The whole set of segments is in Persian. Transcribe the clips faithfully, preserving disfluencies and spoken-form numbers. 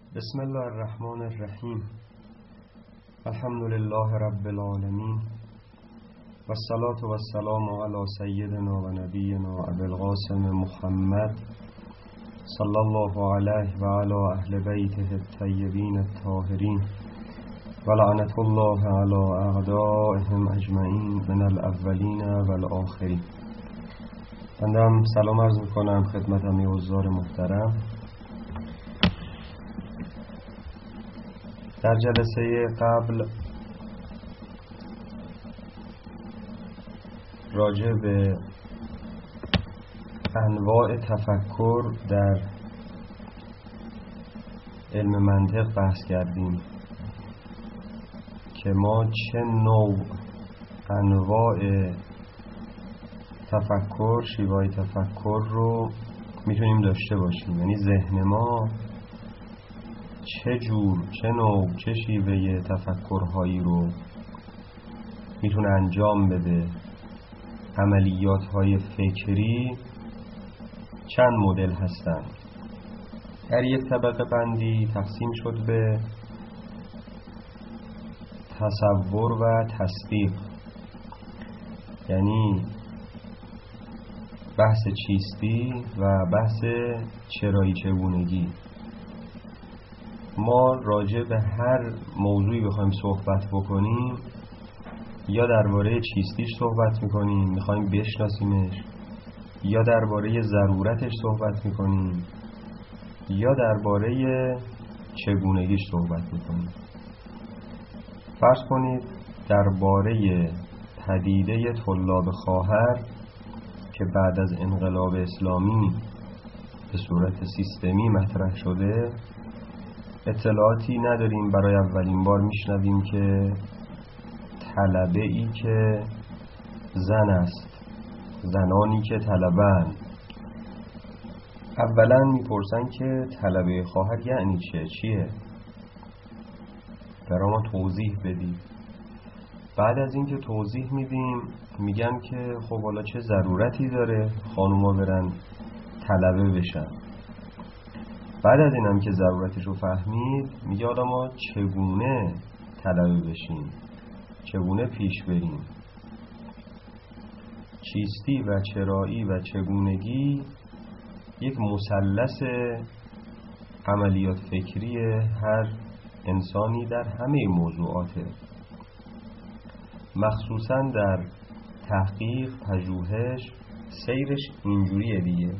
بسم الله الرحمن الرحیم. الحمد لله رب العالمین و الصلاة و السلام علی سیدنا و نبینا ابی القاسم محمد صلی الله علیه و علی اهل بیته الطیبین الطاهرین و لعنت الله علی اعدائهم اجمعین من الاولین و الاخرین. بنده سلام عرض میکنم خدمت همه حضار محترم. در جلسه قبل راجع به انواع تفکر در علم منطق بحث کردیم که ما چه نوع انواع تفکر، شیوه تفکر رو میتونیم داشته باشیم. یعنی ذهن ما چه جور، چه نوع، چه شیوه تفکرهایی رو میتونه انجام بده. عملیات‌های فکری چند مدل هستن. هر یک طبقه بندی تقسیم شد به تصور و تصدیق، یعنی بحث چیستی و بحث چرایی چگونگی. ما راجع به هر موضوعی بخوایم صحبت بکنیم یا درباره چیستیش صحبت میکنیم، میخوایم بشناسیمش، یا درباره ضرورتش صحبت میکنیم، یا درباره چگونگیش صحبت میکنیم. فرض کنید درباره پدیده طلاب خواهر که بعد از انقلاب اسلامی به صورت سیستمی مطرح شده اطلاعاتی نداریم. برای اولین بار میشنویم که طلبه ای که زن است، زنانی که طلبه‌اند، اولا میپرسن که طلبه خواهر یعنی چه؟ چیه؟ برای ما توضیح بدید. بعد از اینکه توضیح میدیم میگن که خب حالا چه ضرورتی داره خانوما برن طلبه بشن. بعد از اینم که ضرورتش رو فهمید میگه حالا ما چگونه طلبه بشیم، چگونه پیش بریم. چیستی و چرایی و چگونگی یک مثلث عملیات فکری هر انسانی در همه موضوعاته، مخصوصا در تحقیق، پژوهش، سیرش اینجوریه دیگه.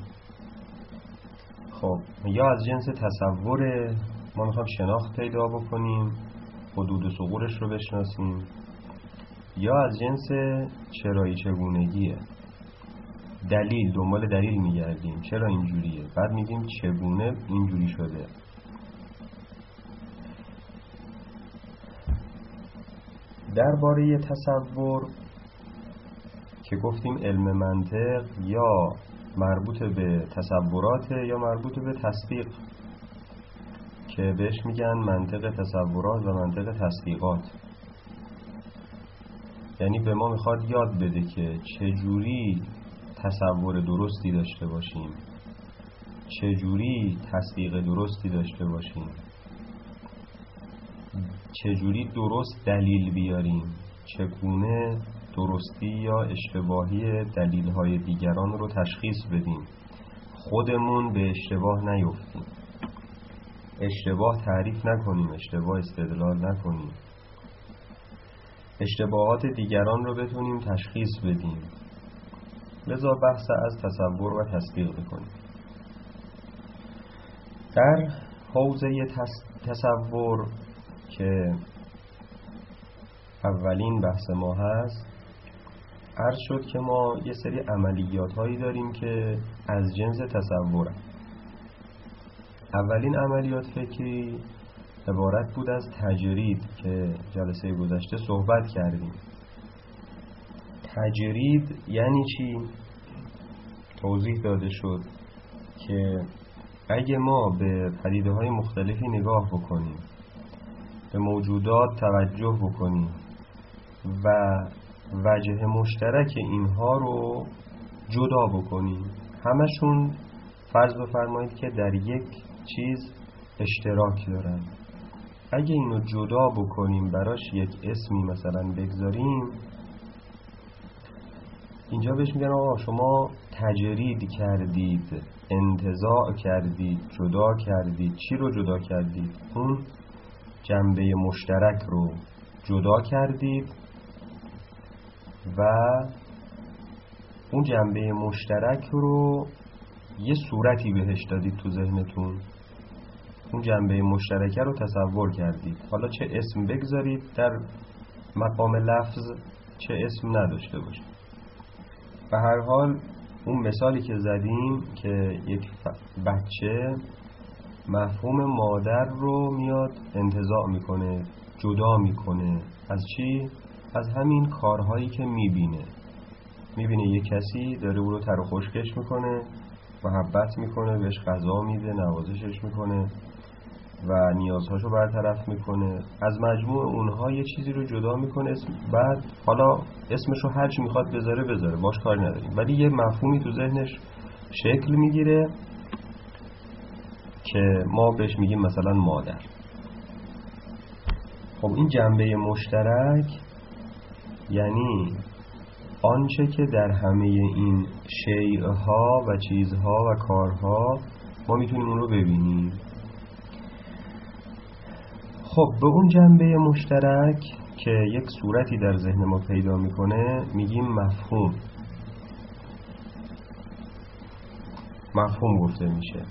خب یا از جنس تصوره، ما میخوام شناخت پیدا بکنیم، حدود و ثغورش رو بشناسیم، یا از جنس چرایی چگونگیه، دلیل، دنبال دلیل میگردیم چرا اینجوریه، بعد میگیم چگونه اینجوری شده. درباره تصور که گفتیم علم منطق یا مربوط به تصورات یا مربوط به تصدیق، که بهش میگن منطق تصورات و منطق تصدیقات. یعنی به ما میخواد یاد بده که چجوری تصور درستی داشته باشیم، چجوری تصدیق درستی داشته باشیم، چجوری درست دلیل بیاریم، چگونه درستی یا اشتباهی دلیل‌های دیگران رو تشخیص بدیم، خودمون به اشتباه نیفتیم، اشتباه تعریف نکنیم، اشتباه استدلال نکنیم، اشتباهات دیگران رو بتونیم تشخیص بدیم. لذا بحث از تصور و تصدیق بکنیم. در حوزه تصور که اولین بحث ما هست، عرض شد که ما یه سری عملیات هایی داریم که از جنس تصوره. اولین عملیات فکری عبارت بود از تجرید که جلسه گذشته صحبت کردیم. تجرید یعنی چی؟ توضیح داده شد که اگه ما به پدیده های مختلفی نگاه بکنیم، به موجودات توجه بکنیم و وجه مشترک اینها رو جدا بکنیم، همشون فرض بفرمایید که در یک چیز اشتراک دارن. اگه اینو جدا بکنیم براش یک اسمی مثلا بگذاریم، اینجا بهش میگن آقا شما تجرید کردید، انتزاع کردید، جدا کردید. چی رو جدا کردید؟ اون جنبه مشترک رو جدا کردید و اون جنبه مشترک رو یه صورتی بهش دادید تو ذهنتون، اون جنبه مشترکه رو تصور کردید. حالا چه اسم بگذارید در مقام لفظ، چه اسم نداشته باشه. به هر حال اون مثالی که زدیم که یک بچه مفهوم مادر رو میاد انتزاع میکنه، جدا میکنه. از چی؟ از همین کارهایی که میبینه. میبینه یک کسی داره او رو تر و خشکش میکنه، محبت میکنه، بهش غذا میده، نوازشش میکنه و نیازهاشو برطرف میکنه. از مجموع اونها یه چیزی رو جدا میکنه، بعد حالا اسمشو هر چی میخواد بذاره بذاره، باش کاری نداریم، ولی یه مفهومی تو ذهنش شکل میگیره که ما بهش میگیم مثلا مادر. خب این جنبه مشترک یعنی آنچه که در همه این شیءها و چیزها و کارها ما میتونیم اون رو ببینیم. خب به اون جنبه مشترک که یک صورتی در ذهن ما پیدا میکنه میگیم مفهوم. مفهوم گفته میشه.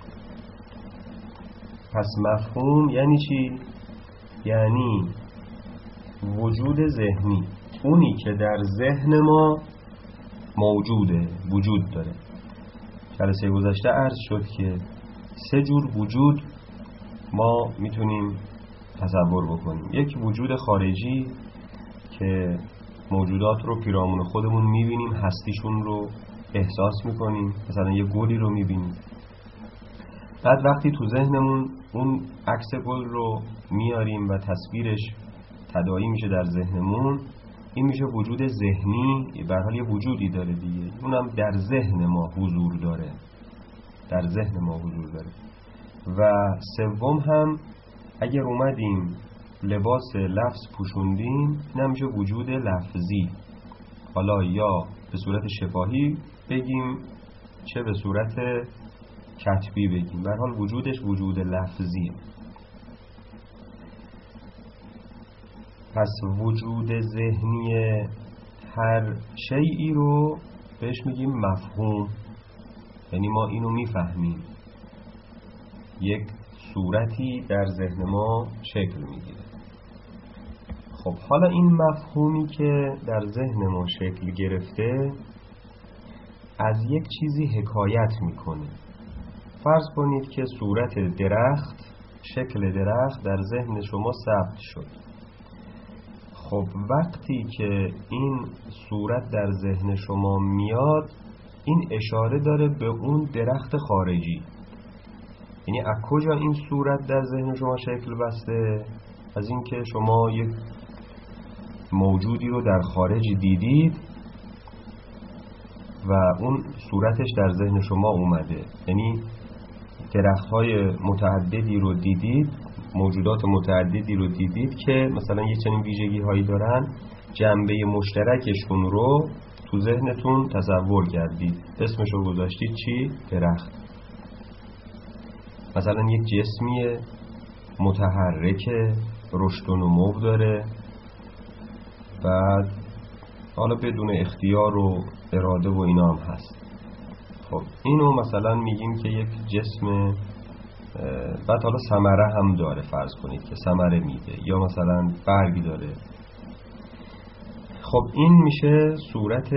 پس مفهوم یعنی چی؟ یعنی وجود ذهنی، اونی که در ذهن ما موجوده، وجود داره. جلسه گذشته عرض شد که سه جور وجود ما میتونیم تصور بکنیم. یک وجود خارجی که موجودات رو پیرامون خودمون میبینیم، هستیشون رو احساس میکنیم، مثلا یه گلی رو میبینیم. بعد وقتی تو ذهنمون اون عکس گل رو میاریم و تصویرش تداعی میشه در ذهنمون، این میشه وجود ذهنی. به هر حال یه وجودی داره دیگه، اونم در ذهن ما حضور داره، در ذهن ما حضور داره. و سوم هم اگر اومدیم لباس لفظ پوشوندیم، این میشه وجود لفظی. حالا یا به صورت شفاهی بگیم چه به صورت کتبی بگیم، به هر حال وجودش وجود لفظیه. پس وجود ذهنی هر شیئی رو بهش میگیم مفهوم. یعنی ما اینو میفهمیم، یک صورتی در ذهن ما شکل میگیره. خب حالا این مفهومی که در ذهن ما شکل گرفته از یک چیزی حکایت میکنه. فرض کنید که صورت درخت، شکل درخت در ذهن شما ثبت شد. خب وقتی که این صورت در ذهن شما میاد، این اشاره داره به اون درخت خارجی. یعنی از کجا این صورت در ذهن شما شکل بسته؟ از این که شما یک موجودی رو در خارج دیدید و اون صورتش در ذهن شما اومده. یعنی درخت‌های متعددی رو دیدید، موجودات متعددی رو دیدید که مثلا یه چنین ویژگی هایی دارن، جنبه مشترکشون رو تو ذهنتون تصور کردید، اسمش رو گذاشتید چی؟ درخت. مثلا یک جسمی متحرک، رشد و نمو داره، بعد حالا بدون اختیار و اراده و اینا هم هست. خب اینو مثلا میگیم که یک جسم، بعد حالا ثمره هم داره، فرض کنید که ثمره میده یا مثلا برگی داره. خب این میشه صورت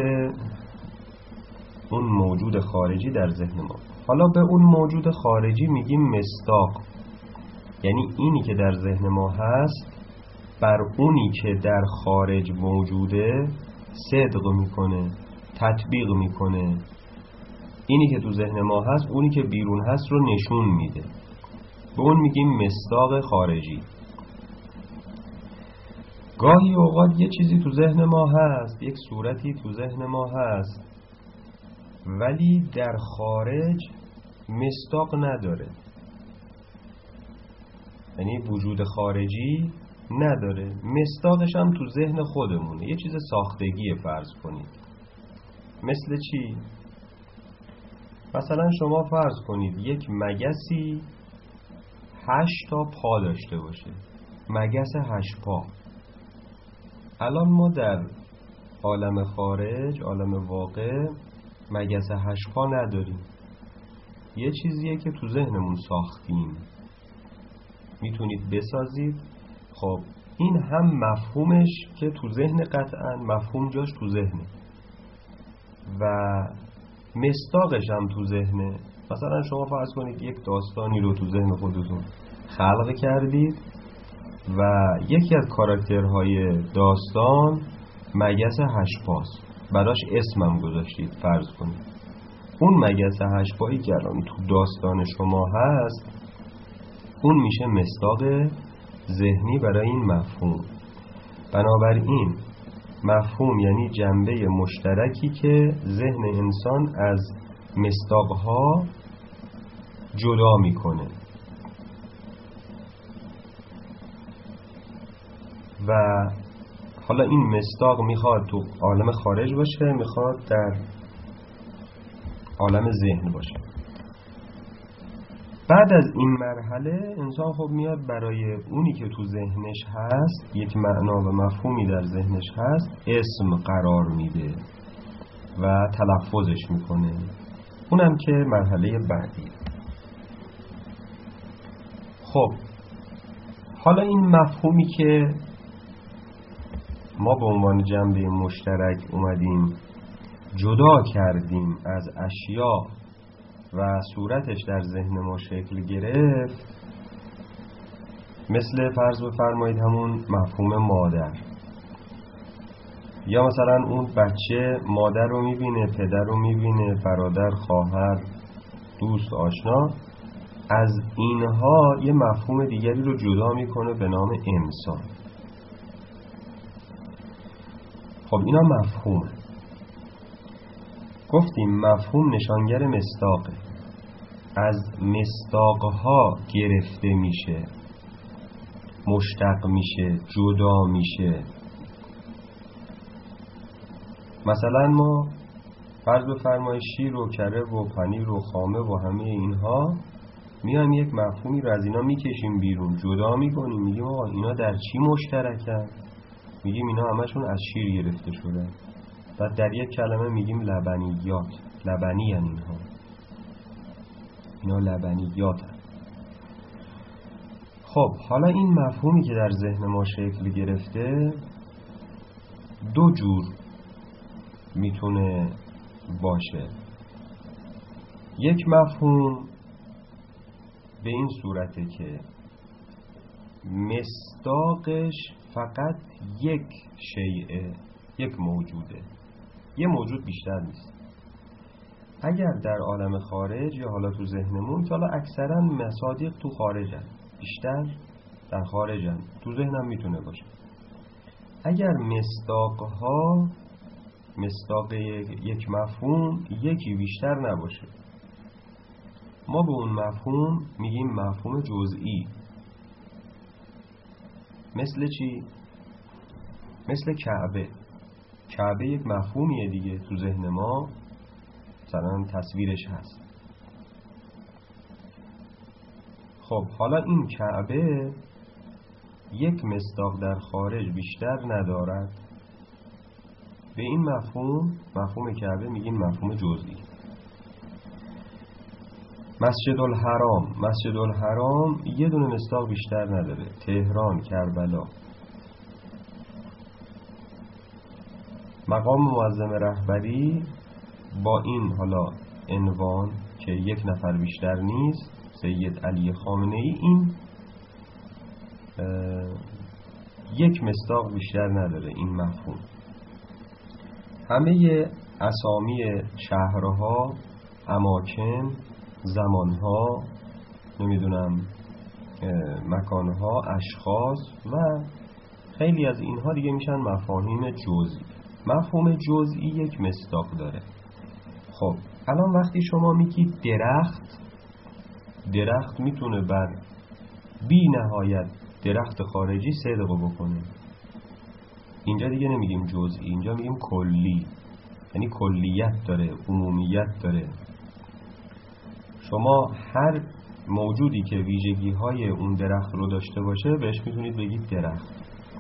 اون موجود خارجی در ذهن ما. حالا به اون موجود خارجی میگیم مصداق. یعنی اینی که در ذهن ما هست بر اونی که در خارج موجوده صدق میکنه، تطبیق میکنه. اینی که تو ذهن ما هست اونی که بیرون هست رو نشون میده. به اون میگیم مصداق خارجی. گاهی اوقات یه چیزی تو ذهن ما هست، یک صورتی تو ذهن ما هست، ولی در خارج مصداق نداره. یعنی وجود خارجی نداره. مصداقش هم تو ذهن خودمونه، یه چیز ساختگیه. فرض کنید مثل چی؟ مثلا شما فرض کنید یک مگسی هشت تا پا داشته باشه، مگس هشت پا. الان ما در عالم خارج، عالم واقع، مگس هشت پا نداریم. یه چیزیه که تو ذهنمون ساختیم، میتونید بسازید. خب این هم مفهومش که تو ذهن، قطعا مفهوم جاش تو ذهنه و مصداقش هم تو ذهنه. مثلا شما فرض کنید یک داستانی رو تو ذهن خودتون خلق کردید و یکی از کاراکترهای داستان مگس هشت‌پاست، براش اسمم گذاشتید. فرض کنید اون مگس هشت‌پایی که الان تو داستان شما هست، اون میشه مصداق ذهنی برای این مفهوم. بنابراین مفهوم یعنی جنبه مشترکی که ذهن انسان از مصداقها جدا میکنه و حالا این مصداق میخواد تو عالم خارج باشه، میخواد در عالم ذهن باشه. بعد از این مرحله انسان خب میاد برای اونی که تو ذهنش هست، یک معنا و مفهومی در ذهنش هست، اسم قرار میده و تلفظش میکنه. اونم که مرحله بعدی. خب حالا این مفهومی که ما به عنوان جنبه مشترک اومدیم جدا کردیم از اشیا و صورتش در ذهن ما شکل گرفت، مثل فرض بفرمایید همون مفهوم مادر، یا مثلا اون بچه مادر رو میبینه، پدر رو میبینه، برادر، خواهر، دوست، آشنا، از اینها یه مفهوم دیگری رو جدا میکنه به نام انسان. خب اینا مفهوم. گفتیم مفهوم نشانگر مصداقه، از مصداقها گرفته میشه، مشتق میشه، جدا میشه. مثلا ما فرض بفرمایید شیر و کره و پنیر و خامه و همه اینها، میایم یک مفهومی رو از اینا میکشیم بیرون، جدا میکنیم، میگیم آقا اینا در چی مشترکن؟ میگیم اینا همشون از شیر گرفته شده. بعد در یک کلمه میگیم لبنیات، لبنی هن اینها، اینا لبنیات هن. خب حالا این مفهومی که در ذهن ما شکل گرفته دو جور میتونه باشه. یک مفهوم به این صورته که مصداقش فقط یک شیء، یک موجوده، یه موجود بیشتر نیست. اگر در عالم خارج یا حالا تو ذهنمون، که حالا اکثرا مصادیق تو خارجن، بیشتر در خارجن، تو ذهنم میتونه باشه. اگر مصداقها، مصداق یک مفهوم یکی بیشتر نباشه، ما به اون مفهوم میگیم مفهوم جزئی. مثل چی؟ مثل کعبه. کعبه یک مفهومیه دیگه تو ذهن ما، مثلا تصویرش هست. خب حالا این کعبه یک مصداق در خارج بیشتر ندارد، به این مفهوم، مفهوم کعبه، میگیم مفهوم جزئی. مسجد الحرام، مسجد الحرام یه دونه مصداق بیشتر نداره، تهران، کربلا. مقام معظم رهبری با این حالا عنوان که یک نفر بیشتر نیست، سید علی خامنه ای، این یک مصداق بیشتر نداره این مفهوم. همه اسامی شهرها، اماکن، زمانها، نمیدونم مکانها، اشخاص و خیلی از اینها دیگه میشن مفاهیم جزئی. مفهوم جزئی یک مصداق داره. خب الان وقتی شما میگید درخت، درخت میتونه بر بی نهایت درخت خارجی صدق بکنه. اینجا دیگه نمیگیم جزئی، اینجا میگیم کلی، یعنی کلیت داره، عمومیت داره. شما هر موجودی که ویژگی های اون درخت رو داشته باشه بهش میتونید بگید درخت.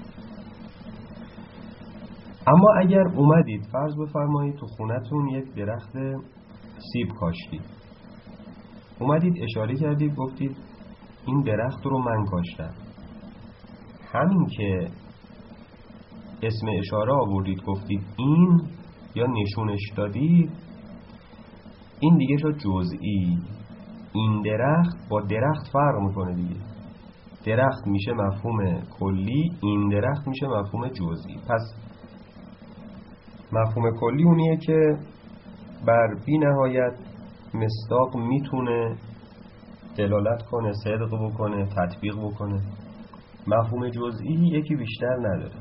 اما اگر اومدید فرض بفرمایید تو خونتون یک درخت سیب کاشتید، اومدید اشاره کردید گفتید این درخت رو من کاشتم، همین که اسم اشاره آوردید گفتید این یا نشونش دادید، این دیگه شد جزئی. این درخت با درخت فرق میکنه دیگه. درخت میشه مفهوم کلی، این درخت میشه مفهوم جزئی. پس مفهوم کلی اونیه که بر بی نهایت مصداق میتونه دلالت کنه، صدق بکنه، تطبیق بکنه. مفهوم جزئی یکی بیشتر نداره.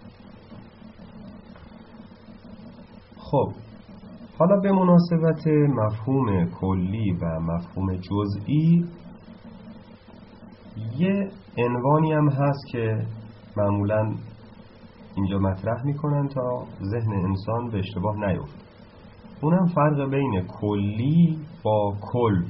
خب حالا به مناسبت مفهوم کلی و مفهوم جزئی یه عنوانی هم هست که معمولاً اینجا مطرح میکنن تا ذهن انسان به اشتباه نیفته. اونم فرق بین کلی با کل،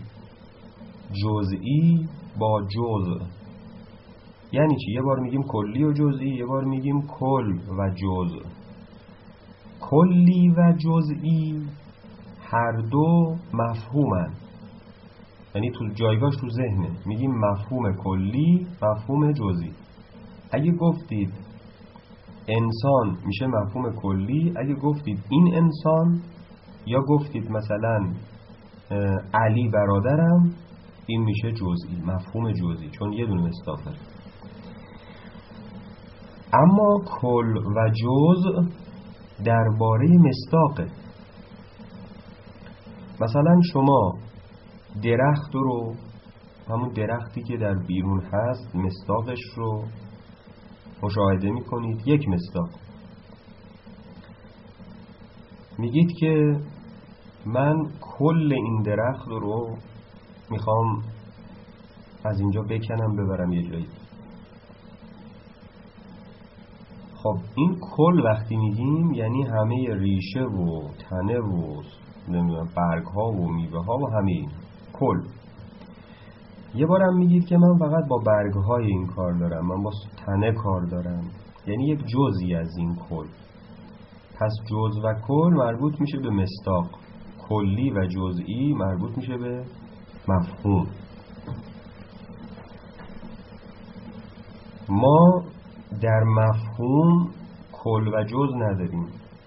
جزئی با جزء. یعنی چی؟ یه بار میگیم کلی و جزئی، یه بار میگیم کل و جزء. کلی و جزئی هر دو مفهومن، یعنی تو جایگاهش تو ذهنه. میگیم مفهوم کلی، مفهوم جزئی. اگه گفتید انسان میشه مفهوم کلی، اگه گفتید این انسان یا گفتید مثلا علی برادرم، این میشه جزئی، مفهوم جزئی، چون یه دونه مصداق داره. اما کل و جزء درباره مصداقه. مثلا شما درخت رو، همون درختی که در بیرون هست، مصداقش رو مشاهده میکنید، یک مصداق. میگید که من کل این درخت رو میخوام از اینجا بکنم ببرم یه جایی. خب این کل وقتی میگیم یعنی همه ریشه و تنه و نمیدونم برگ ها و میوه ها و همه این کل. یه بارم میگید که من فقط با برگ های این کار دارم، من با تنه کار دارم، یعنی یک جزئی از این کل. پس جز و کل مربوط میشه به مصداق، کلی و جزئی مربوط میشه به مفهوم. ما در مفهوم کل و جز نداریم،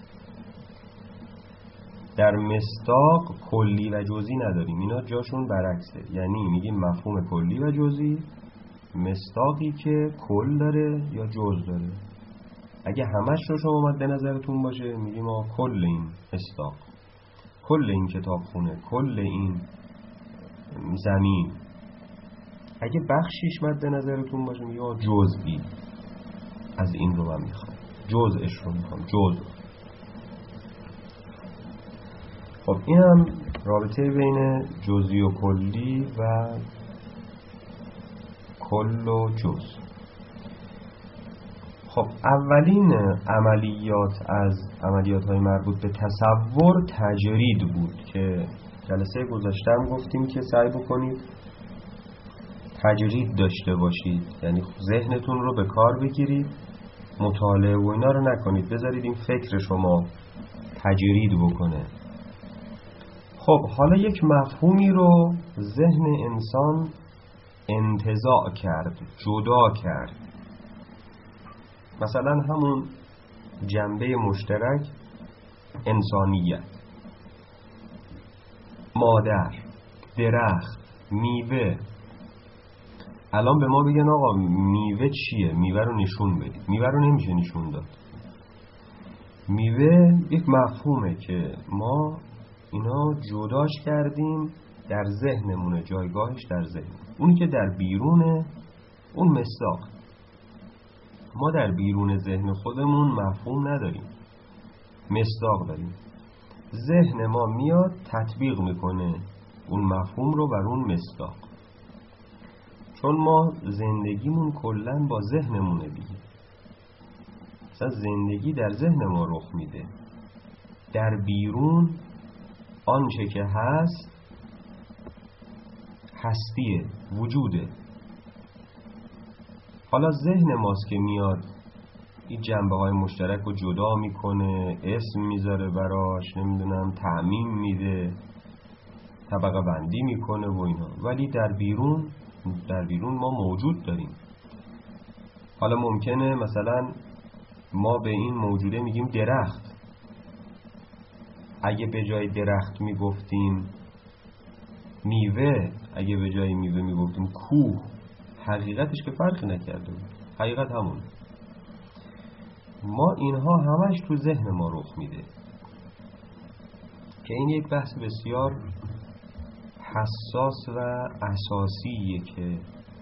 در مصداق کلی و جزئی نداریم. اینا جاشون برعکسه، یعنی میگیم مفهوم کلی و جزئی، مصداقی که کل داره یا جز داره. اگه همش رو شما مد نظرتون باشه میگیم آه کل این مصداق، کل این کتابخونه، کل این زمین. اگه بخشیش مد نظرتون باشه میگیم آه جزئی، از این رو من میخوام، جزءش رو میخوام، جزء. خب این هم رابطه بین جزئی و کلی و کل و جز. خب اولین عملیات از عملیات های مربوط به تصور تجرید بود که جلسه گذاشتم گفتیم که سعی بکنید تجرید داشته باشید، یعنی ذهنتون رو به کار بگیرید، مطالعه و اینا رو نکنید، بذارید این فکر شما تجرید بکنه. خب حالا یک مفهومی رو ذهن انسان انتزاع کرد، جدا کرد. مثلا همون جنبه مشترک انسانیت، مادر، درخت، میوه. الان به ما بگن آقا میوه چیه؟ میوه رو نشون بدید. میوه رو نمیشه نشون داد. میوه یک مفهومه که ما اینا جداش کردیم، در ذهنمونه، جایگاهش در ذهن. اونی که در بیرونه اون مصداق. ما در بیرون ذهن خودمون مفهوم نداریم، مصداق داریم. ذهن ما میاد تطبیق میکنه اون مفهوم رو بر اون مصداق. چون ما زندگیمون کلن با ذهنمونه دیگه. مثلا زندگی در ذهن ما رخ میده، در بیرون آنچه که هست هستیه، وجوده. حالا ذهن ماست که میاد این جنبه های مشترک رو جدا میکنه، اسم میذاره براش، نمیدونم تعمیم میده، طبقه بندی میکنه و اینا. ولی در بیرون در بیرون ما موجود داریم. حالا ممکنه مثلا ما به این موجوده میگیم درخت، اگه به جای درخت میگفتیم میوه، اگه به جای میوه میگفتیم کوه، حقیقتش که فرقی نکرده بود، حقیقت همون. ما اینها همش تو ذهن ما رخ میده که این یک بحث بسیار حساس و اساسیه که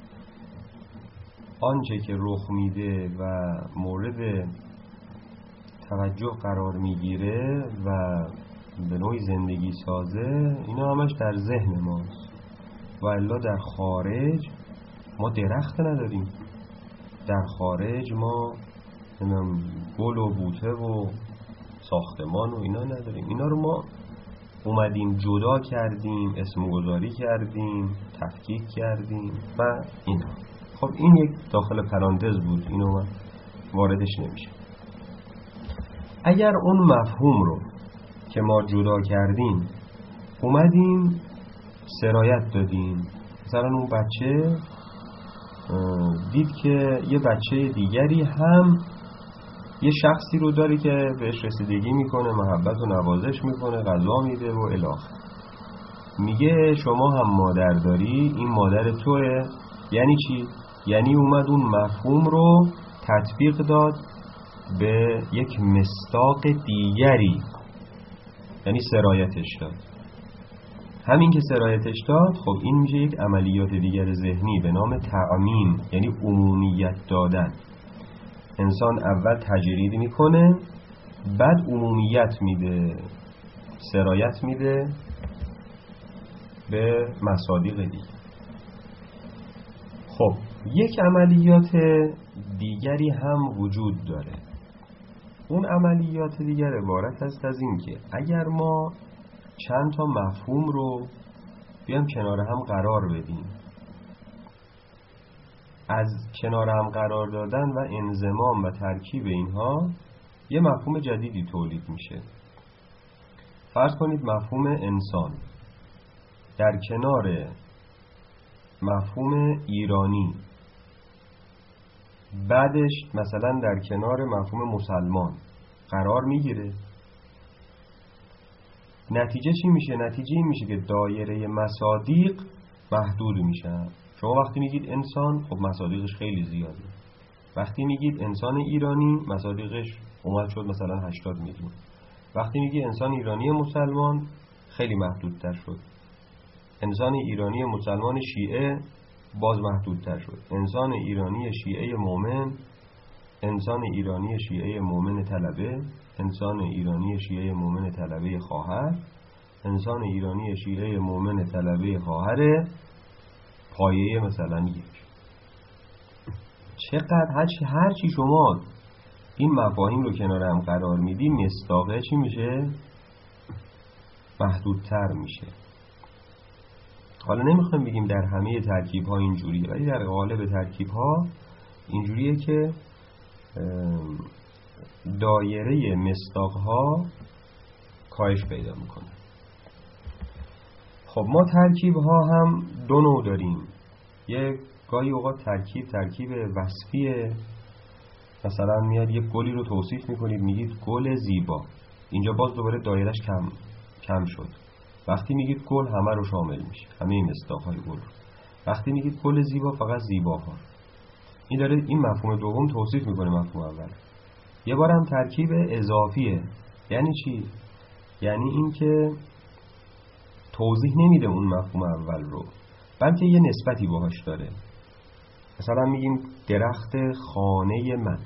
آنچه که رخ میده و مورد توجه قرار میگیره و به نوعی زندگی سازه، اینا همش در ذهن ماست. و الا در خارج ما درخت نداریم، در خارج ما گل و بوته و ساختمان و اینا نداریم. اینا رو ما اومدیم جدا کردیم، اسم گذاری کردیم، تفکیک کردیم و اینا. خب این یک داخل پرانتز بود، اینو من واردش نمیشه. اگر اون مفهوم رو که ما جدا کردیم اومدیم سرایت دادیم، مثلا اون بچه دید که یه بچه دیگری هم یه شخصی رو داره که بهش رسیدگی میکنه، محبت و نوازش میکنه، غذا میده و الی آخر. میگه شما هم مادر داری، این مادر توه. یعنی چی؟ یعنی اومد اون مفهوم رو تطبیق داد به یک مصداق دیگری، یعنی سرایتش داد. همین که سرایتش داد، خب این میشه یک عملیات دیگر ذهنی به نام تعمیم، یعنی عمومیت دادن. انسان اول تجرید میکنه، بعد عمومیت میده، سرایت میده به مصادیق دیگه. خب یک عملیات دیگری هم وجود داره. اون عملیات دیگر عبارت است از این که اگر ما چند تا مفهوم رو بیام کنار هم قرار بدیم، از کنار هم قرار دادن و انضمام و ترکیب اینها یه مفهوم جدیدی تولید میشه. فرض کنید مفهوم انسان در کنار مفهوم ایرانی، بعدش مثلا در کنار مفهوم مسلمان قرار میگیره. نتیجه چی میشه؟ نتیجه این میشه که دایره مصادیق محدود میشن. شما وقتی میگید انسان، خب مصادیقش خیلی زیاده. وقتی میگید انسان ایرانی، مصادیقش اومد شد مثلا هشتاد میلیون. وقتی میگی انسان ایرانی مسلمان، خیلی محدودتر شد. انسان ایرانی مسلمان شیعه باز محدودتر شد. انسان ایرانی شیعه مومن، انسان ایرانی شیعه مومن طلبه، انسان ایرانی شیعه مومن طلبه خواهر، انسان ایرانی شیعه مومن طلبه خواهر پایه مثلا یک. چقدر هرچی هرچی شما این مفاهیم رو کنار هم قرار میدی، مصداقه چی میشه؟ محدودتر میشه. حالا نمیخوایم بگیم در همه ترکیب ها اینجوریه، ولی در غالب ترکیب ها اینجوریه که دایره مصداق ها کاهش پیدا میکنه. خب ما ترکیب ها هم دو نوع داریم. یک گاهی اوقات ترکیب ترکیب وصفیه. مثلا میاد یک گلی رو توصیف میکنید، میگید گل زیبا. اینجا باز دوباره دایرش کم کم شد. وقتی میگید گل همه رو شامل میشه، همه این مصداق‌های گل. وقتی میگید گل زیبا فقط زیباها. این داره این مفهوم دوم توصیف میکنه مفهوم اول. یه بارم ترکیب اضافیه. یعنی چی؟ یعنی این که توضیح نمیده اون مفهوم اول رو، بلکه یه نسبتی باهاش داره. مثلا میگیم درخت خانه من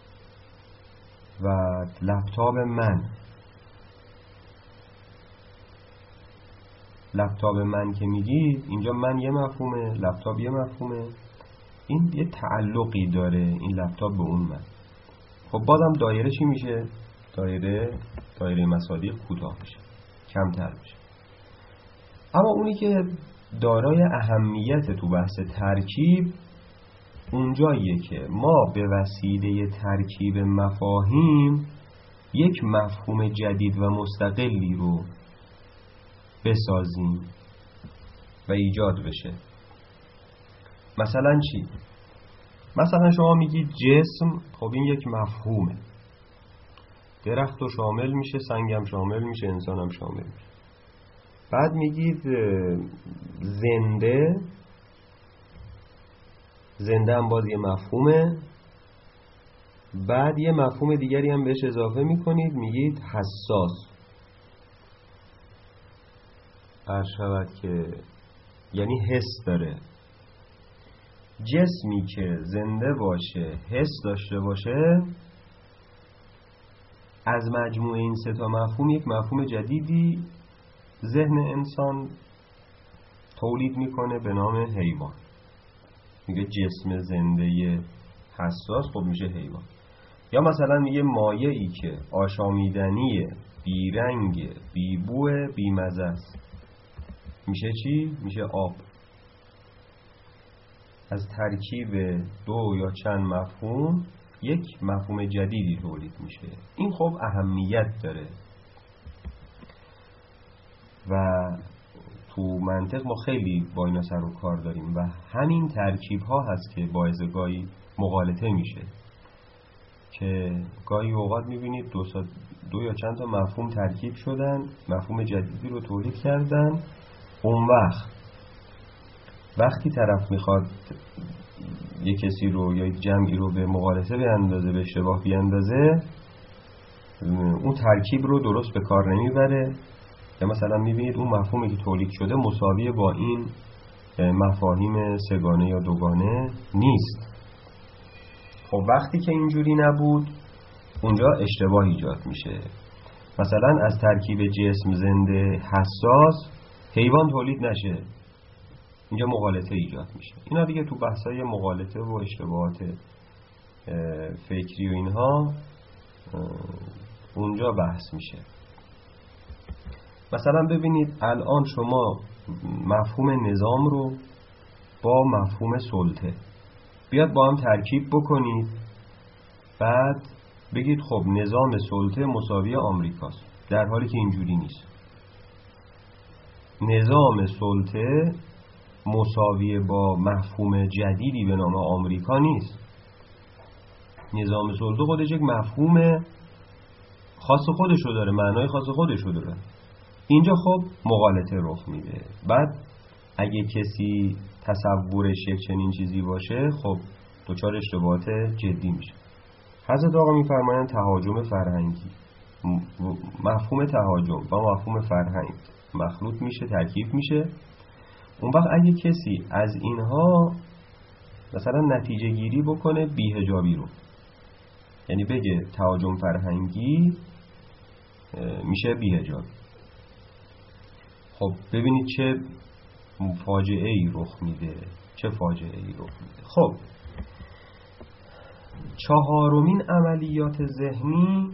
و لپتاپ من. لپتاپ من که میگید، اینجا من یه مفهومه، لپتاپ یه مفهومه، این یه تعلقی داره این لپتاپ به اون من. خب بازم دایره چی میشه؟ دایره دایره مصادیق کوتاه میشه، کمتر میشه. اما اونی که دارای اهمیت تو بحث ترکیب اونجاییه که ما به وسیله ترکیب مفاهیم یک مفهوم جدید و مستقلی رو بسازیم و ایجاد بشه. مثلا چی؟ مثلا شما میگید جسم، خب این یک مفهومه، درخت رو شامل میشه، سنگم شامل میشه، انسانم شامل میشه. بعد میگید زنده، زنده هم باز یه مفهومه. بعد یه مفهوم دیگری هم بهش اضافه میکنید، میگید حساس. عرض شود که یعنی حس داره. جسمی که زنده باشه، حس داشته باشه، از مجموعه این سه تا مفهوم یک مفهوم جدیدی ذهن انسان تولید میکنه به نام حیوان. میگه جسم زنده حساس، خب میشه حیوان. یا مثلا میگه مایعی که آشامیدنیه، بیرنگ، بیبوه، بیمزه است، میشه چی؟ میشه آب. از ترکیب دو یا چند مفهوم یک مفهوم جدیدی تولید میشه. این خب اهمیت داره و تو منطق ما خیلی با اینا سر و کار داریم و همین ترکیب ها هست که باعث گاهی مغالطه میشه، که گاهی اوقات میبینید دو, دو یا چند تا مفهوم ترکیب شدن، مفهوم جدیدی رو تولید کردن. اون وقت وقتی طرف میخواد یک کسی رو یا یک جمعی رو به مغالطه بیندازه، به اشتباه بیندازه، اون ترکیب رو درست به کار نمیبره. یا مثلا میبینید اون مفهومی که تولید شده مساوی با این مفاهیم سگانه یا دوگانه نیست. خب وقتی که اینجوری نبود، اونجا اشتباه ایجاد میشه. مثلا از ترکیب جسم زنده حساس حیوان تولید نشه، اینجا مغالطه ایجاد میشه. اینا دیگه تو بحثای مغالطه و اشتباهات فکری و اینها اونجا بحث میشه. مثلا ببینید الان شما مفهوم نظام رو با مفهوم سلطه بیاد با هم ترکیب بکنید، بعد بگید خب نظام سلطه مساوی آمریکاست، در حالی که اینجوری نیست. نظام سلطه مساوی با مفهوم جدیدی به نام آمریکا نیست. نظام سلطه خودش یک مفهوم خاص خودشو داره، معنای خاص خودشو داره. اینجا خب مغالطه رخ میده. بعد اگه کسی تصورش یک چنین چیزی باشه، خب دچار اشتباهات جدی میشه. حضرت آقا میفرمایند تهاجم فرهنگی، مفهوم تهاجم با مفهوم فرهنگ مخلوط میشه، ترکیب میشه. اون وقت اگه کسی از اینها مثلا نتیجه گیری بکنه بی‌حجابی رو، یعنی بگه تهاجم فرهنگی میشه بی‌حجابی، خب ببینید چه فاجعه ای رخ میده، چه فاجعه ای رخ میده. خب چهارمین عملیات ذهنی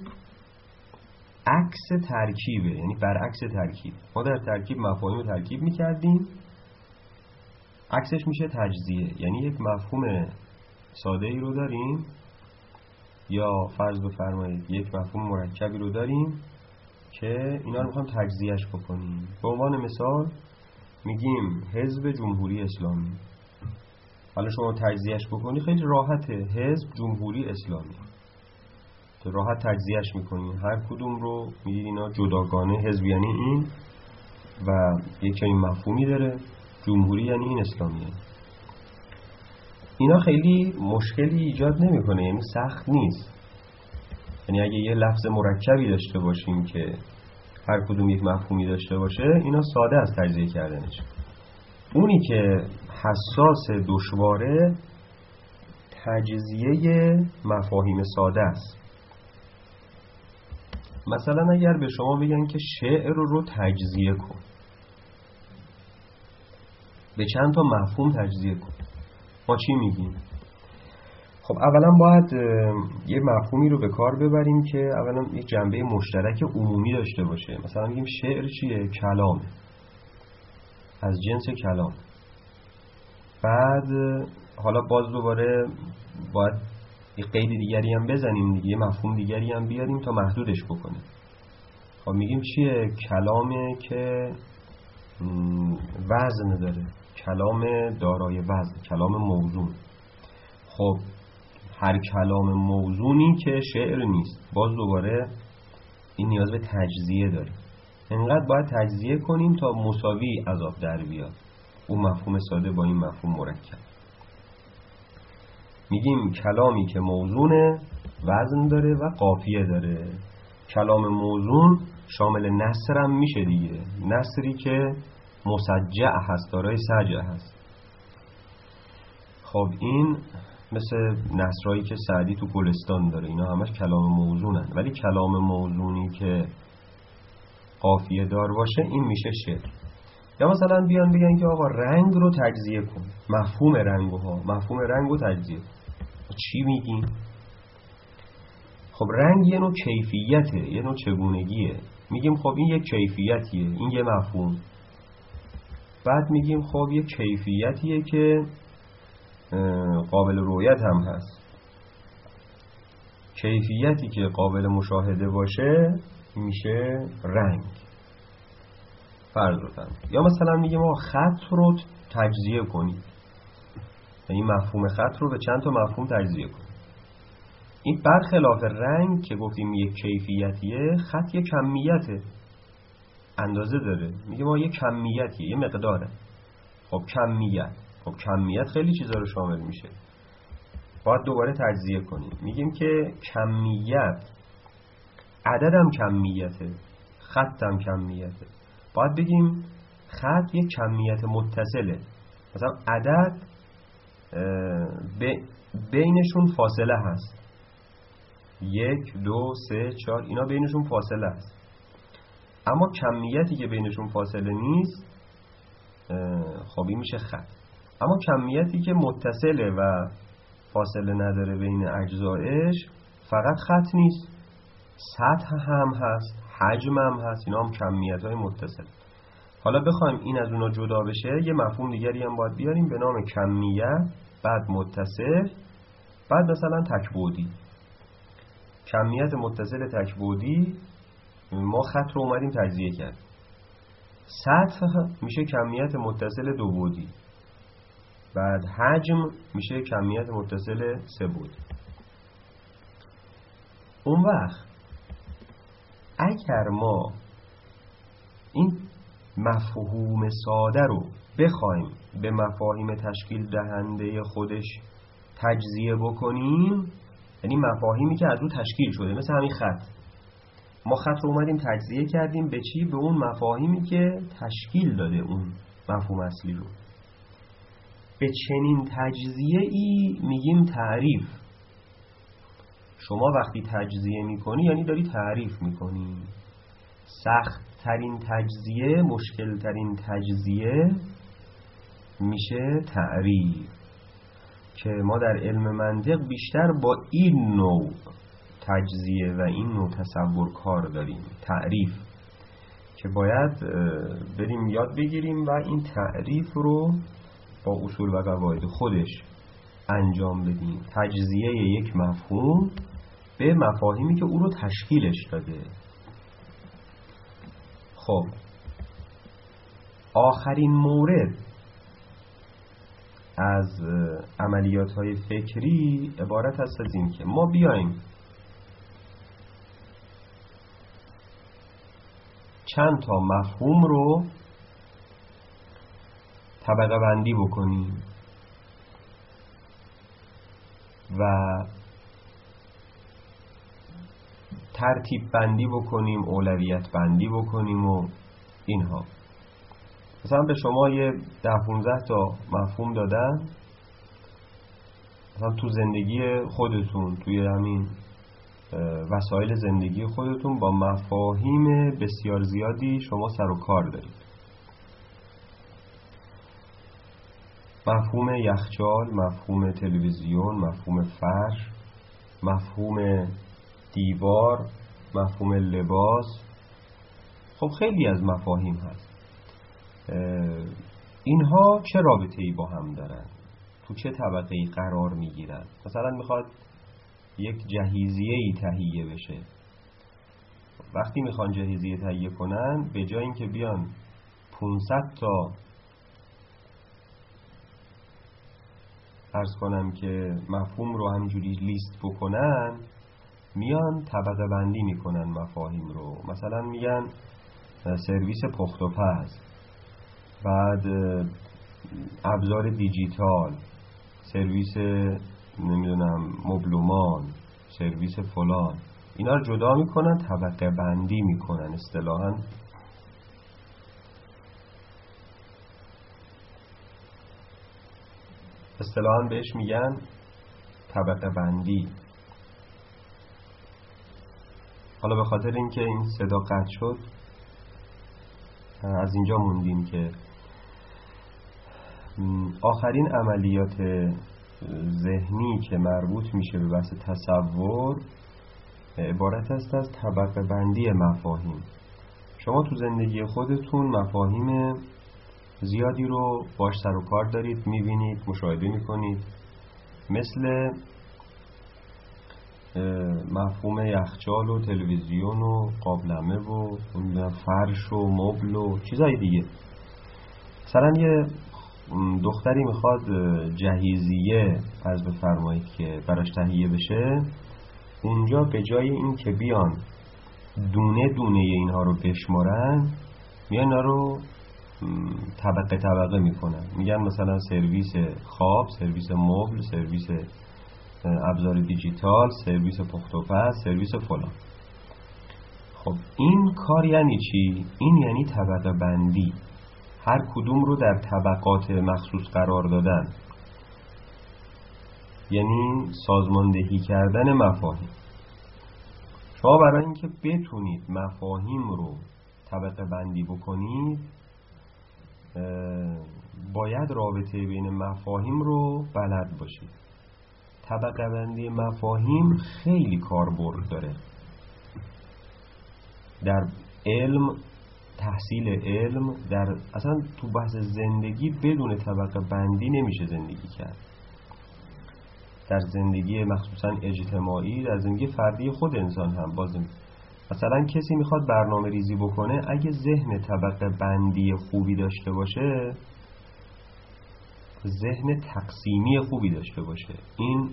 عکس ترکیبه، یعنی برعکس ترکیب. ما در ترکیب مفاهیم رو ترکیب میکردیم، عکسش میشه تجزیه. یعنی یک مفهوم ساده ای رو داریم، یا فرض بفرمایید یک مفهوم مرکبی رو داریم که اینا رو میخوایم تجزیهش بکنیم. به عنوان مثال میگیم حزب جمهوری اسلامی. حالا شما تجزیهش بکنی خیلی راحته، حزب جمهوری اسلامی، تو راحت تجزیهش میکنی، هر کدوم رو میدید اینا جداگانه، حزب یعنی این و یک این مفهومی داره، جمهوری یعنی این اسلامیه. اینا خیلی مشکلی ایجاد نمیکنه، یعنی سخت نیست. یعنی اگه یه لفظ مرکبی داشته باشیم که هر کدوم یک مفهومی داشته باشه، اینا ساده از تجزیه کردنش. اونی که حساس دشواره تجزیه مفاهیم ساده است. مثلا اگر به شما بگن که شعر رو تجزیه کن، به چند تا مفهوم تجزیه کن. ما چی میگیم؟ خب اولا باید یه مفهومی رو به کار ببریم که اولا یک جنبه مشترک عمومی داشته باشه. مثلا میگیم شعر چیه؟ کلام، از جنس کلام. بعد حالا باز دوباره باید یه قید دیگری هم بزنیم دیگه، یه مفهوم دیگری هم بیاریم تا محدودش بکنیم. خب میگیم چیه؟ کلامی که وزن داره، کلام دارای وزن، کلام موزون. خب هر کلام موزونی که شعر نیست، باز دوباره این نیاز به تجزیه داره. انقدر باید تجزیه کنیم تا مساوی از آب در بیاد اون مفهوم ساده با این مفهوم مرکب. میگیم کلامی که موزونه، وزن داره و قافیه داره. کلام موزون شامل نثر هم میشه دیگه، نثری که مسجع هست، دارای سجع هست. خب این مثل نثرایی که سعدی تو گلستان داره، اینا همش کلام موزونن. ولی کلام موزونی که قافیه دار باشه این میشه شعر. یا مثلا بیان بگن که آقا رنگ رو تجزیه کن، مفهوم رنگو ها مفهوم رنگ رو تجزیه کن. چی میگیم؟ خب رنگ یه نوع کیفیته، یه نوع چگونگیه. میگیم خب این یک کیفیتیه، این یه مفهوم. بعد میگیم خب یه کیفیتیه که قابل رؤیت هم هست. کیفیتی که قابل مشاهده باشه میشه رنگ. فرض بزن. یا مثلا میگیم ما خط رو تجزیه کنید، این مفهوم خط رو به چند تا مفهوم تجزیه کنید. این برخلاف رنگ که گفتیم یک کیفیتیه، خط یک کمیته، اندازه داره. میگه ما یک کمیتیه، یه مقداره. خب کمیت، خب کمیت خیلی چیزا رو شامل میشه، باید دوباره تجزیه کنیم. میگیم که کمیت، عددم کمیته، خطم کمیته. باید بگیم خط یک کمیت متصله. مثلا عدد بینشون فاصله هست، یک، دو، سه، چهار، اینا بینشون فاصله هست. اما کمیتی که بینشون فاصله نیست خب این میشه خط. اما کمیتی که متصله و فاصله نداره بین اجزایش فقط خط نیست، سطح هم هست، حجم هم هست، اینا هم کمیت های متصل. حالا بخوایم این از اونا جدا بشه، یه مفهوم دیگری هم باید بیاریم به نام کمیت، بعد متصل، بعد مثلا تکبودی. کمیت متصل تکبودی، ما خط رو اومدیم تجزیه کرد. سطح میشه کمیت متصل دو بعدی، بعد حجم میشه کمیت متصل سه بعدی. اون وقت اگر ما این مفهوم ساده رو بخوایم به مفاهیم تشکیل دهنده خودش تجزیه بکنیم، یعنی مفاهیمی که از اون تشکیل شده، مثل همین خط، ما خط رو اومدیم تجزیه کردیم به چی؟ به اون مفاهیمی که تشکیل داده اون مفهوم اصلی رو. به چنین تجزیه ای میگیم تعریف. شما وقتی تجزیه میکنی یعنی داری تعریف میکنی. سخت ترین تجزیه، مشکل ترین تجزیه میشه تعریف، که ما در علم منطق بیشتر با این نوع تجزیه و این نوع تصور کار داریم، تعریف، که باید بریم یاد بگیریم و این تعریف رو با اصول و قواعد خودش انجام بدیم. تجزیه یک مفهوم به مفاهیمی که او رو تشکیلش داده. خب آخرین مورد از عملیات‌های فکری عبارت است از این که ما بیایم چند تا مفهوم رو طبقه بندی بکنیم و ترتیب بندی بکنیم، اولویت بندی بکنیم و اینها. مثلا به شما یه ده پونزده تا مفهوم دادن، مثلا تو زندگی خودتون، توی همین وسایل زندگی خودتون با مفاهیم بسیار زیادی شما سر و کار دارید. مفهوم یخچال، مفهوم تلویزیون، مفهوم فرش، مفهوم دیوار، مفهوم لباس، خب خیلی از مفاهیم هست. اینها چه رابطه‌ای با هم دارن؟ تو چه طبقه‌ای قرار میگیرن؟ مثلا میخواد یک جهیزیه‌ای تهیه بشه، وقتی میخوان جهیزیه تهیه کنن، به جای اینکه بیان پانصد تا عرض کنم که مفهوم رو همینجوری لیست بکنن، میان طبقه بندی میکنن مفاهیم رو. مثلا میگن سرویس پخت و پز، بعد ابزار دیجیتال، سرویس نمیدونم مبلمان، سرویس فلان، اینا رو جدا میکنن، طبقه بندی میکنن. اصطلاحاً اصطلاحاً بهش میگن طبقه بندی. حالا به خاطر اینکه این صدا قطع شد، از اینجا موندیم که آخرین عملیات ذهنی که مربوط میشه به بحث تصور عبارت است از طبقه بندی مفاهیم. شما تو زندگی خودتون مفاهیم زیادی رو باش سر و کار دارید، میبینید، مشاهده میکنید، مثل مفهوم یخچال و تلویزیون و قابلمه و فرش و مبل و چیزای دیگه. مثلا یه دختری میخواد جهیزیه از بفرمایید که براش تهیه بشه، اونجا به جای این که بیان دونه دونه اینها رو بشمارن، میان اینا رو طبقه طبقه میکنن. میگن مثلا سرویس خواب، سرویس مبل، سرویس ابزار دیجیتال، سرویس پخت و پز، سرویس فلان. خب این کار یعنی چی؟ این یعنی طبقه بندی، هر کدوم رو در طبقات مخصوص قرار دادن، یعنی سازماندهی کردن مفاهیم. شما برای اینکه بتونید مفاهیم رو طبقه بندی بکنید، باید رابطه بین مفاهیم رو بلد باشید. طبقه بندی مفاهیم خیلی کاربرد داره در علم، تحصیل علم، در اصلا تو بحث زندگی بدون طبقه بندی نمیشه زندگی کرد. در زندگی مخصوصا اجتماعی، در زندگی فردی خود انسان هم بازم، مثلا کسی میخواد برنامه ریزی بکنه، اگه ذهن طبقه بندی خوبی داشته باشه، ذهن تقسیمی خوبی داشته باشه، این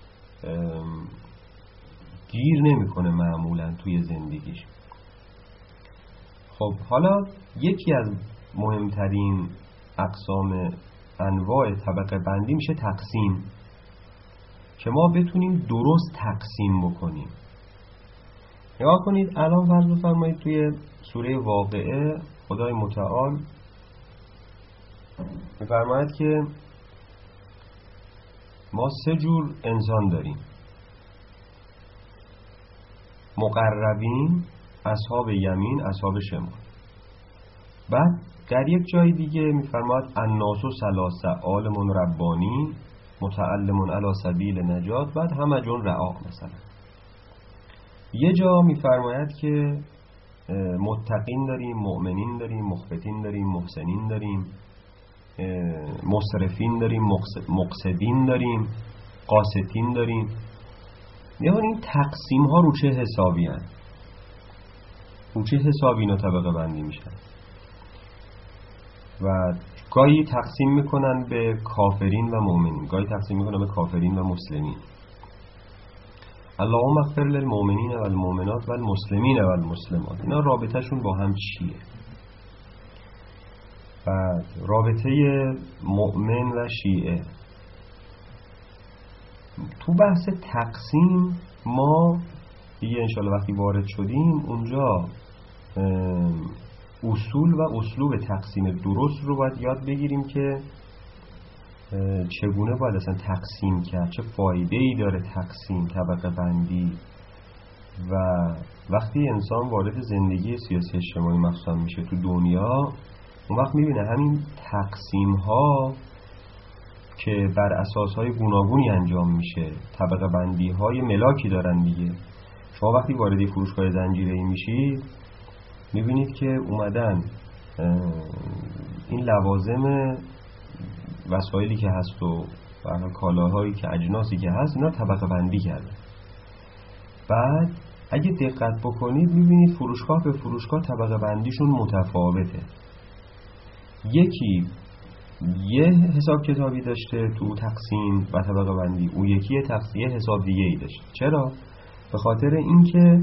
گیر نمیکنه معمولا توی زندگیش. خب حالا یکی از مهمترین اقسام انواع طبقه بندی میشه تقسیم، که ما بتونیم درست تقسیم بکنیم. نگاه کنید الان فرض بفرمایید توی سوره واقعه خدای متعال میفرماید که ما سه جور انسان داریم: مقربین، اصحاب یمین، اصحاب شمال. بعد در یک جای دیگه میفرماید الناس ثلاثه، عالم ربانی، متعلم علی سبیل نجات، بعد همجون رعا. مثلا یه جا میفرماید که متقین داریم، مؤمنین داریم، مخبتین داریم، محسنین داریم، مصرفین داریم، مقصدین داریم، قاسطین داریم. یعنی این تقسیم ها رو چه حسابی هن؟ رو چه حسابی اینا طبقه بندی میشن؟ و گاهی تقسیم میکنن به کافرین و مؤمنین، گاهی تقسیم میکنن به کافرین و مسلمین. اللهم اغفر للمؤمنین و المؤمنات و المسلمین و المسلمات. اینا رابطهشون با هم چیه؟ بعد رابطه مؤمن و شیعه. تو بحث تقسیم ما دیگه انشالله وقتی وارد شدیم اونجا اصول و اسلوب تقسیم درست رو باید یاد بگیریم که چگونه باید اصلا تقسیم کرد، چه فایده‌ای داره تقسیم، طبقه بندی. و وقتی انسان وارد زندگی سیاسی اجتماعی مخصوصا میشه تو دنیا، اون وقت میبینه همین تقسیم ها که بر اساسهای گوناگونی انجام میشه، طبقه بندی های ملاکی دارن دیگه. شما وقتی وارد فروشگاه زنجیره‌ای میشید میبینید که اومدن این لوازم وسایلی که هست و کالاهایی که اجناسی که هست اینا طبقه بندی کردن. بعد اگه دقت بکنید میبینید فروشگاه به فروشگاه طبقه بندیشون متفاوته. یکی یه حساب کتابی داشته تو تقسیم و طبقه بندی، اون یکی تقسیم حساب دیگه ای داشته. چرا؟ به خاطر اینکه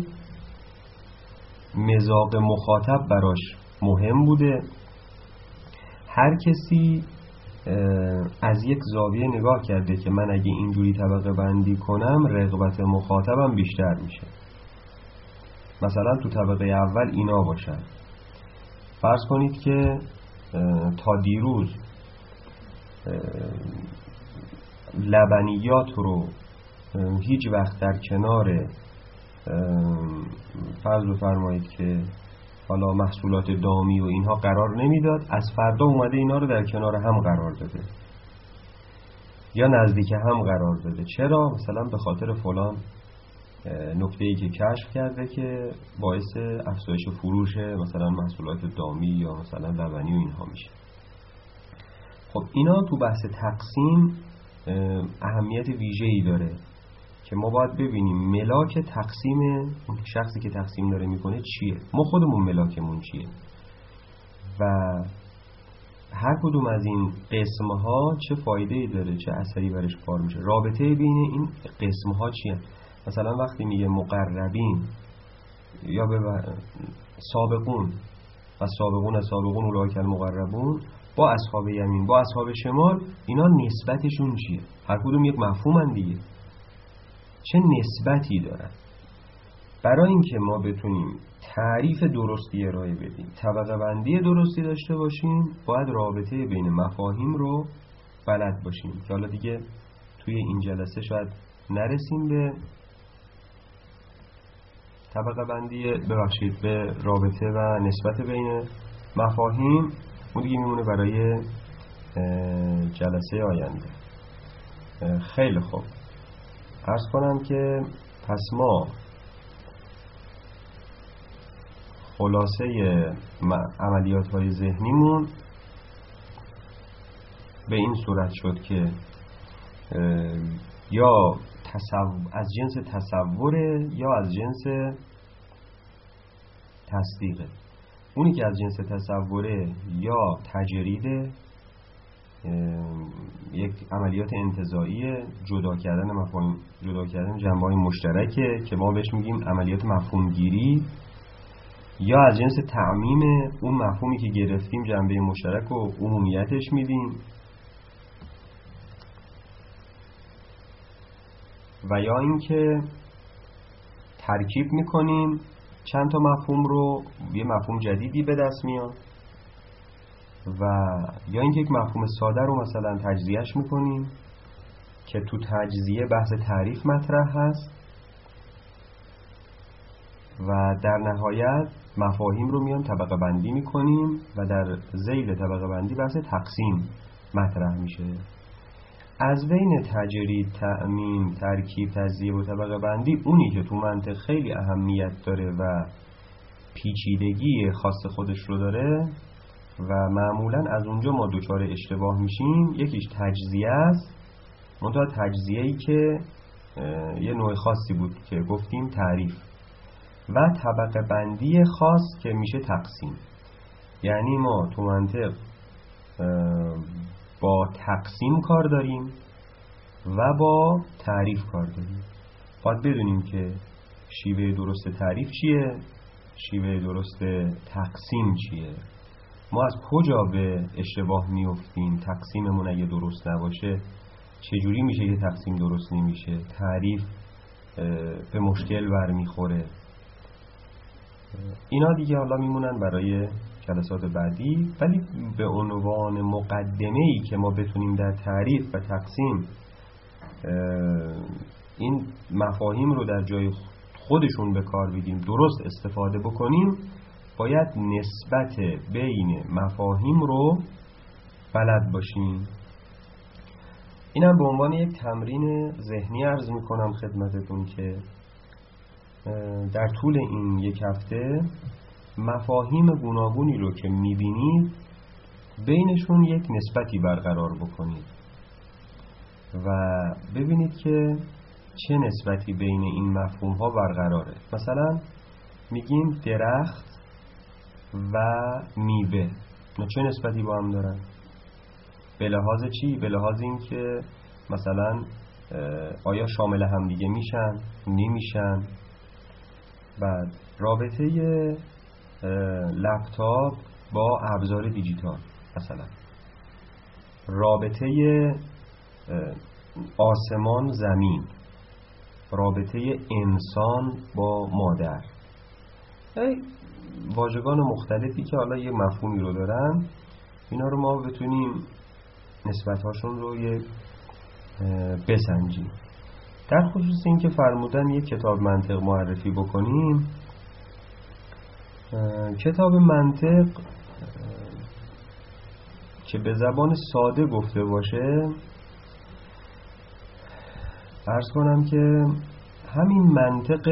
مذاق مخاطب براش مهم بوده. هر کسی از یک زاویه نگاه کرده که من اگه اینجوری طبقه بندی کنم رغبت مخاطبم بیشتر میشه. مثلا تو طبقه اول اینا باشن. فرض کنید که تا دیروز لبنیات رو هیچ وقت در کنار فرض بفرمایید که حالا محصولات دامی و اینها قرار نمیداد، از فردا اومده اینا رو در کنار هم قرار داده یا نزدیک هم قرار داده. چرا؟ مثلا به خاطر فلان نکته‌ای که کشف کرده که باعث افزایش فروش مثلا محصولات دامی یا مثلا لبنی و اینها میشه. خب اینا تو بحث تقسیم اهمیت ویژه‌ای داره که ما باید ببینیم ملاک تقسیم اون شخصی که تقسیم داره میکنه چیه، ما خودمون ملاکمون چیه و هر کدوم از این قسمها چه فایده‌ای داره، چه اثری برش کار میشه، رابطه بین این قسمها چیه. مثلا وقتی میگه مقربین یا به سابقون و سابقون سابقون اولئک المقربون با اصحاب یمین با اصحاب شمال، اینا نسبتشون چیه؟ هر کدوم یک مفهومن دیگه، چه نسبتی دارن. برای اینکه ما بتونیم تعریف درستی ارائه بدیم، طبقه بندی درستی داشته باشیم، باید رابطه بین مفاهیم رو بلد باشیم که حالا دیگه توی این جلسه شاید نرسیم به طبقه بندی ببخشید به رابطه و نسبت بین مفاهیم، اون دیگه میمونه برای جلسه آینده. خیلی خوب، عرض کنم که پس ما خلاصه عملیات های ذهنیمون به این صورت شد که یا تصور از جنس تصوره یا از جنس تصدیقه. اونی که از جنس تصوره یا تجریده، یک عملیات انتزاعی جدا کردن مفاهیم، جدا کردن جنبه‌های مشترکه که ما بهش میگیم عملیات مفهوم گیری، یا از جنس تعمیم اون مفهومی که گرفتیم جنبه مشترک و عمومیتش میدیم، و یا اینکه ترکیب میکنیم چند تا مفهوم رو، یه مفهوم جدیدی به دست میاد، و یا اینکه یک مفهوم ساده رو مثلا تجزیهش میکنیم که تو تجزیه بحث تعریف مطرح هست، و در نهایت مفاهیم رو میان طبقه بندی میکنیم و در ذیل طبقه بندی بحث تقسیم مطرح میشه. از بین تجرید، تأمین، ترکیب، تجزیه و طبقه بندی، اونی که تو منطق خیلی اهمیت داره و پیچیدگی خاص خودش رو داره و معمولا از اونجا ما دوچار اشتباه میشیم، یکیش تجزیه است، منتها تجزیه‌ای که یه نوع خاصی بود که گفتیم تعریف، و طبقه بندی خاص که میشه تقسیم. یعنی ما تو منطق با تقسیم کار داریم و با تعریف کار داریم. باید بدونیم که شیوه درست تعریف چیه، شیوه درست تقسیم چیه، ما از کجا به اشتباه میافتیم، تقسیممون اگه درست نباشه چجوری میشه که تقسیم درست نمیشه، تعریف به مشکل برمیخوره. اینا دیگه حالا میمونن برای جلسات بعدی، ولی به عنوان مقدمه‌ای که ما بتونیم در تعریف و تقسیم این مفاهیم رو در جای خودشون به کار بگیریم، درست استفاده بکنیم، باید نسبت بین مفاهیم رو بلد باشیم. اینم به عنوان یک تمرین ذهنی عرض میکنم خدمتتون که در طول این یک هفته مفاهیم گوناگونی رو که میبینید بینشون یک نسبتی برقرار بکنید و ببینید که چه نسبتی بین این مفهوم ها برقراره. مثلا میگیم درخت و میوه، نه چه نسبتی با هم دارن؟ به لحاظ چی؟ به لحاظ این که مثلا آیا شامل هم دیگه میشن؟ نمیشن؟ بعد رابطه لپتاپ با ابزار دیجیتال، مثلا رابطه آسمان زمین، رابطه انسان با مادر، واژگان مختلفی که حالا یه مفهومی رو دارن، اینا رو ما بتونیم نسبت‌هاشون رو یه بسنجیم. در خصوص این که فرمودن یک کتاب منطق معرفی بکنیم، کتاب منطق که به زبان ساده گفته باشه، عرض کنم که همین منطق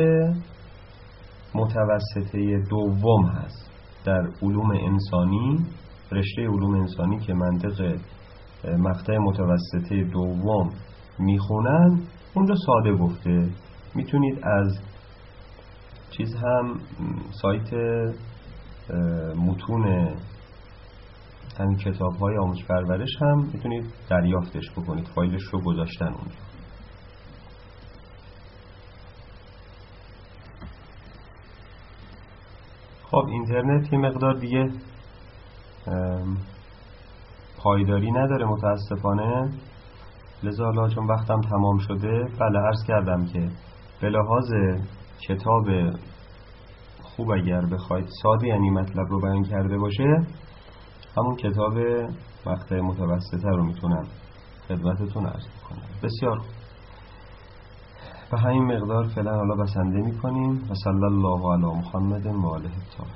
متوسطه دوم هست در علوم انسانی. رشته علوم انسانی که منطق مقطع متوسطه دوم میخونن اونجا ساده گفته. میتونید از چیز هم سایت متون همین کتاب های آموزش پرورش هم میتونید دریافتش بکنید، فایلش رو گذاشتن اونجا. خب اینترنت یه مقدار دیگه پایداری نداره متاسفانه، لذا حالا چون وقتم تمام شده، بله عرض کردم که به لحاظ کتاب خوب اگر بخواید ساده یعنی مطلب رو بیان کرده باشه، همون کتاب مقطع متوسطه رو میتونم خدمتتون عرض کنم. بسیار به همین مقدار فعلا حالا بسنده میکنیم و صلی الله علی محمد و آله الطاهرین.